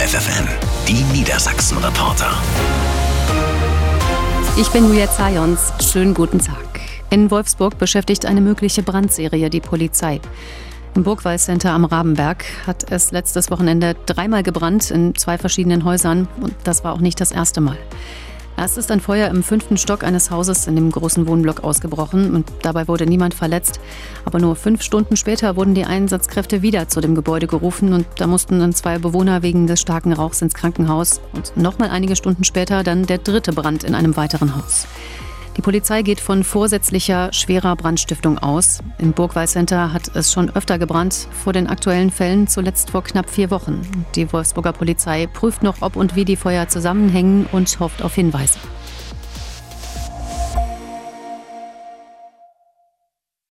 FFN, die Niedersachsen-Reporter. Ich bin Julia Zajons. Schönen guten Tag. In Wolfsburg beschäftigt eine mögliche Brandserie die Polizei. Im Burgwall-Center am Rabenberg hat es letztes Wochenende 3-mal gebrannt in 2 verschiedenen Häusern. Und das war auch nicht das erste Mal. Erst ist ein Feuer im 5. Stock eines Hauses in dem großen Wohnblock ausgebrochen und dabei wurde niemand verletzt. Aber nur 5 Stunden später wurden die Einsatzkräfte wieder zu dem Gebäude gerufen und da mussten dann 2 Bewohner wegen des starken Rauchs ins Krankenhaus. Und nochmal einige Stunden später dann der 3. Brand in einem weiteren Haus. Die Polizei geht von vorsätzlicher schwerer Brandstiftung aus. Im Burgwall-Center hat es schon öfter gebrannt, vor den aktuellen Fällen zuletzt vor knapp 4 Wochen. Die Wolfsburger Polizei prüft noch, ob und wie die Feuer zusammenhängen und hofft auf Hinweise.